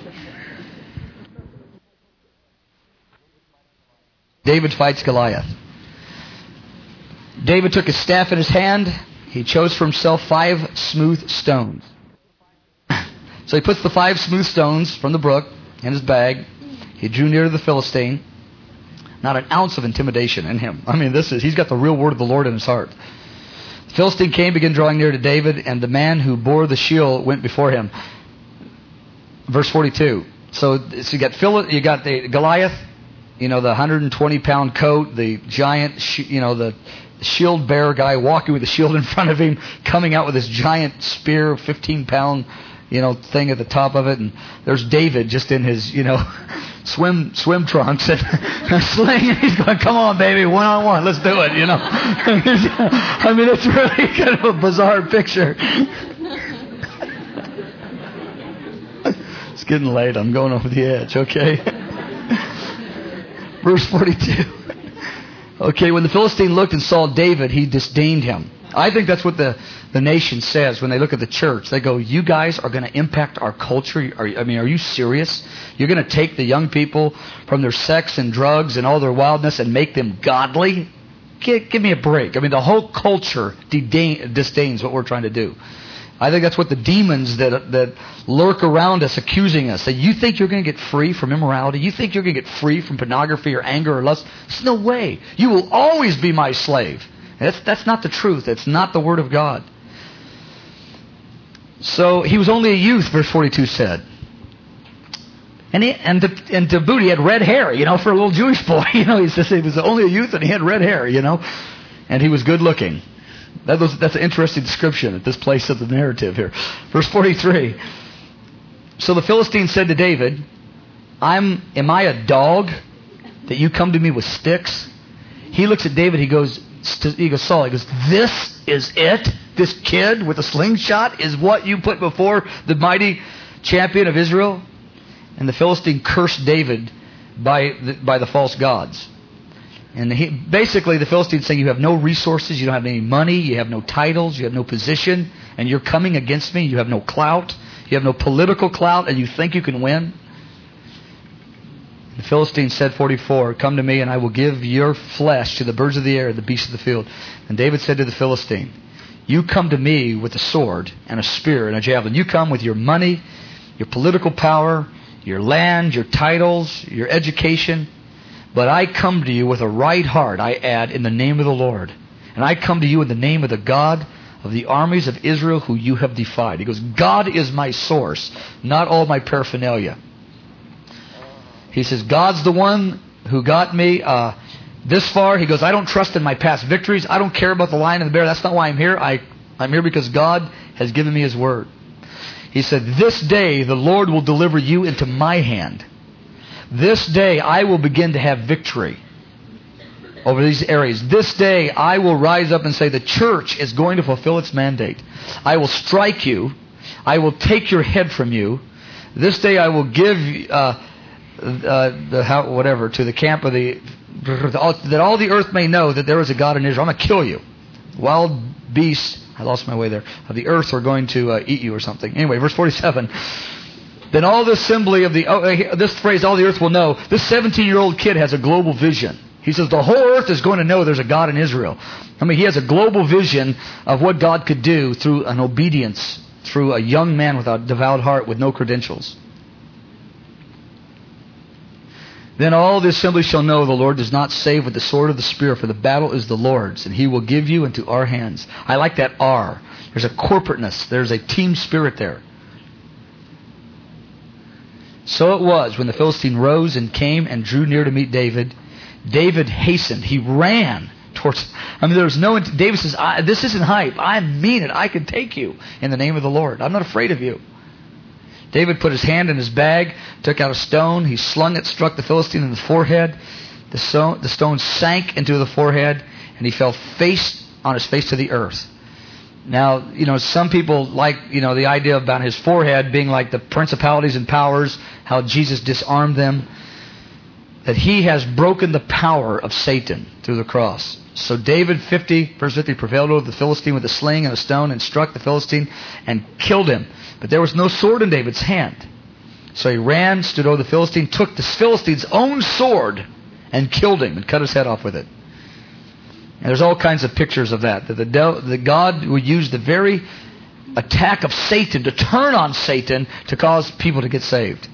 David fights Goliath. David took his staff in his hand. He chose for himself 5 smooth stones. So he puts the 5 smooth stones from the brook in his bag. He drew near to the Philistine. Not an ounce of intimidation in him. He's got the real word of the Lord in his heart. The Philistine came, began drawing near to David, and the man who bore the shield went before him. Verse 42. So you got the Goliath, the 120-pound coat, the giant, the shield bearer guy walking with a shield in front of him, coming out with this giant spear, 15-pound, thing at the top of it. And there's David just in his, swim trunks and a sling. And he's going, "Come on, baby, one-on-one, let's do it." It's really kind of a bizarre picture. It's getting late. I'm going over the edge, okay? Verse 42. Okay, when the Philistine looked and saw David, he disdained him. I think that's what the nation says when they look at the church. They go, you guys are going to impact our culture? Are you serious? You're going to take the young people from their sex and drugs and all their wildness and make them godly? Give me a break. I mean, the whole culture disdains what we're trying to do. I think that's what the demons that lurk around us accusing us. Say, you think you're going to get free from immorality? You think you're going to get free from pornography or anger or lust? There's no way. You will always be my slave. That's not the truth. It's not the Word of God. So he was only a youth, verse 42 said. And to boot, he had red hair, for a little Jewish boy. He says he was only a youth and he had red hair, and he was good looking. That's an interesting description at this place of the narrative here. Verse 43. So the Philistine said to David, Am I a dog that you come to me with sticks? He looks at David, he goes, Saul, this is it? This kid with a slingshot is what you put before the mighty champion of Israel? And the Philistine cursed David by the false gods. And basically the Philistine's saying, you have no resources, you don't have any money, you have no titles, you have no position, and you're coming against me, you have no clout, you have no political clout, and you think you can win? The Philistine said, 44, come to me and I will give your flesh to the birds of the air and the beasts of the field. And David said to the Philistine, you come to me with a sword and a spear and a javelin. You come with your money, your political power, your land, your titles, your education. But I come to you with a right heart, I add, in the name of the Lord. And I come to you in the name of the God of the armies of Israel who you have defied. He goes, God is my source, not all my paraphernalia. He says, God's the one who got me this far. He goes, I don't trust in my past victories. I don't care about the lion and the bear. That's not why I'm here. I'm here because God has given me His word. He said, this day the Lord will deliver you into my hand. This day I will begin to have victory over these areas. This day I will rise up and say the church is going to fulfill its mandate. I will strike you. I will take your head from you. This day I will give to the camp of that all the earth may know that there is a God in Israel. I'm going to kill you. Wild beasts, I lost my way there, of the earth are going to eat you or something. Anyway, verse 47. Then all the assembly of this phrase, all the earth will know, this 17-year-old kid has a global vision. He says the whole earth is going to know there's a God in Israel. I mean, he has a global vision of what God could do through an obedience, through a young man with a devout heart with no credentials. Then all the assembly shall know the Lord does not save with the sword of the spear, for the battle is the Lord's, and He will give you into our hands. I like that R. There's a corporateness. There's a team spirit there. So it was, when the Philistine rose and came and drew near to meet David, David hastened. He ran towards... David says, this isn't hype. I mean it. I can take you in the name of the Lord. I'm not afraid of you. David put his hand in his bag, took out a stone. He slung it, struck the Philistine in the forehead. The stone sank into the forehead, and he fell on his face to the earth. Now, some people like, the idea about his forehead being like the principalities and powers, how Jesus disarmed them, that He has broken the power of Satan through the cross. So David, verse 50, prevailed over the Philistine with a sling and a stone and struck the Philistine and killed him. But there was no sword in David's hand. So he ran, stood over the Philistine, took the Philistine's own sword and killed him and cut his head off with it. And there's all kinds of pictures of that God would use the very attack of Satan to turn on Satan to cause people to get saved.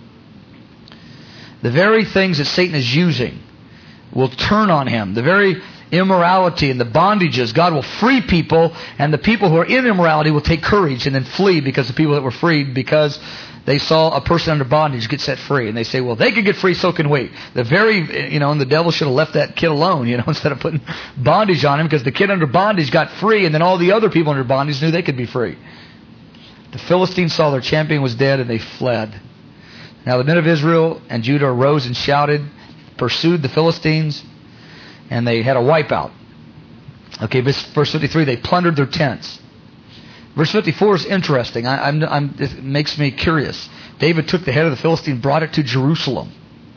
The very things that Satan is using will turn on him. The very immorality and the bondages, God will free people, and the people who are in immorality will take courage and then flee because the people that were freed, because they saw a person under bondage get set free. And they say, well, they could get free, so can we. And the devil should have left that kid alone, instead of putting bondage on him, because the kid under bondage got free, and then all the other people under bondage knew they could be free. The Philistines saw their champion was dead, and they fled. Now the men of Israel and Judah arose and shouted, pursued the Philistines, and they had a wipeout. Okay, verse 53, they plundered their tents. Verse 54 is interesting. It makes me curious. David took the head of the Philistine, brought it to Jerusalem.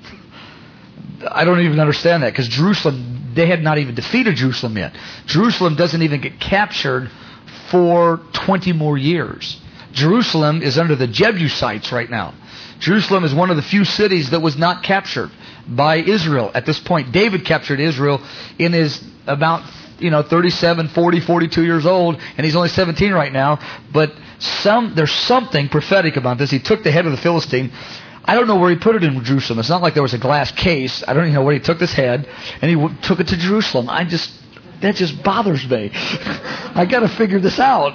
I don't even understand that, because Jerusalem, they had not even defeated Jerusalem yet. Jerusalem doesn't even get captured for 20 more years. Jerusalem is under the Jebusites right now. Jerusalem is one of the few cities that was not captured by Israel at this point. David captured Israel in his about 37, 40, 42 years old, and he's only 17 right now. But there's something prophetic about this. He took the head of the Philistine. I don't know where he put it in Jerusalem. It's not like there was a glass case. I don't even know where he took this head, and he took it to Jerusalem. That just bothers me. I got to figure this out.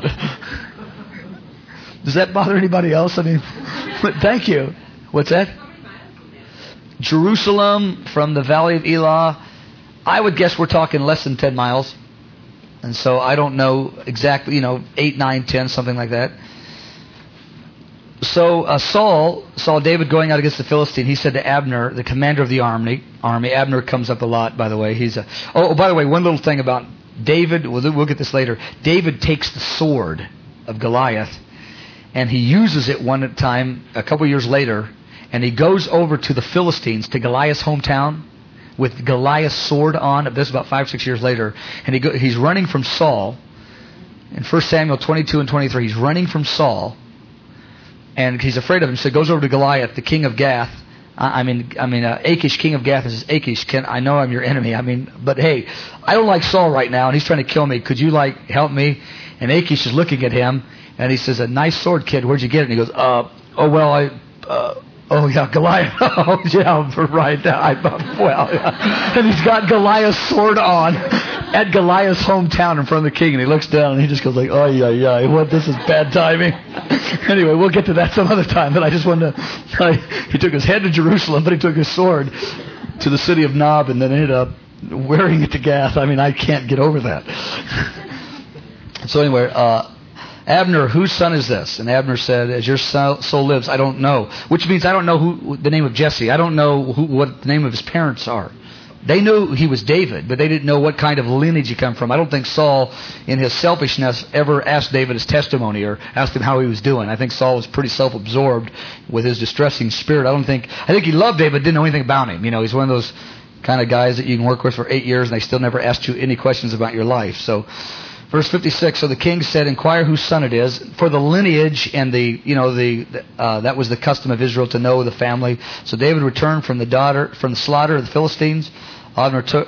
Does that bother anybody else? I mean, thank you. What's that? Jerusalem from the Valley of Elah, I would guess we're talking less than 10 miles. And so I don't know exactly, 8, 9, 10, something like that. So Saul saw David going out against the Philistine. He said to Abner, the commander of the army. Abner comes up a lot, by the way. By the way, one little thing about David, we'll get this later. David takes the sword of Goliath, and he uses it one time, a couple years later, and he goes over to the Philistines, to Goliath's hometown, with Goliath's sword on. This is about 5, 6 years later. And he's running from Saul. In 1 Samuel 22 and 23, he's running from Saul, and he's afraid of him. So he goes over to Goliath, the king of Gath. Achish, king of Gath, and says, Achish, I know I'm your enemy. But hey, I don't like Saul right now, and he's trying to kill me. Could you help me? And Achish is looking at him, and he says, a nice sword, kid. Where'd you get it? And he goes, Goliath. Oh, yeah, right. And he's got Goliath's sword on at Goliath's hometown in front of the king. And he looks down and he just goes like, oh, yeah, what? This is bad timing. Anyway, we'll get to that some other time. But I just wanted to, he took his head to Jerusalem, but he took his sword to the city of Nob and then ended up wearing it to Gath. I can't get over that. So anyway, Abner, whose son is this? And Abner said, as your soul lives, I don't know. Which means I don't know the name of Jesse. I don't know what the name of his parents are. They knew he was David, but they didn't know what kind of lineage he come from. I don't think Saul, in his selfishness, ever asked David his testimony or asked him how he was doing. I think Saul was pretty self-absorbed with his distressing spirit. I think he loved David, didn't know anything about him. He's one of those kind of guys that you can work with for 8 years and they still never asked you any questions about your life. So, verse 56, so the king said, inquire whose son it is, for the lineage and that was the custom of Israel to know the family. So David returned from the slaughter of the Philistines. Abner took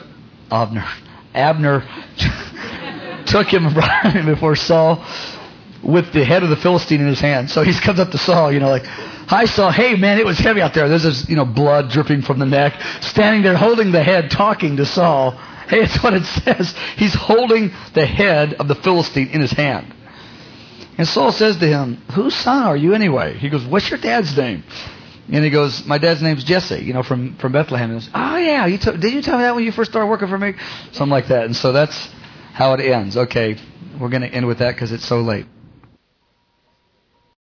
him before Saul with the head of the Philistine in his hand. So he comes up to Saul, hi Saul, hey man, it was heavy out there. There's this, blood dripping from the neck, standing there holding the head, talking to Saul. Hey, it's what it says. He's holding the head of the Philistine in his hand. And Saul says to him, whose son are you anyway? He goes, what's your dad's name? And he goes, my dad's name's Jesse, from Bethlehem. He goes, oh yeah, did you tell me that when you first started working for me? Something like that. And so that's how it ends. Okay, we're going to end with that because it's so late.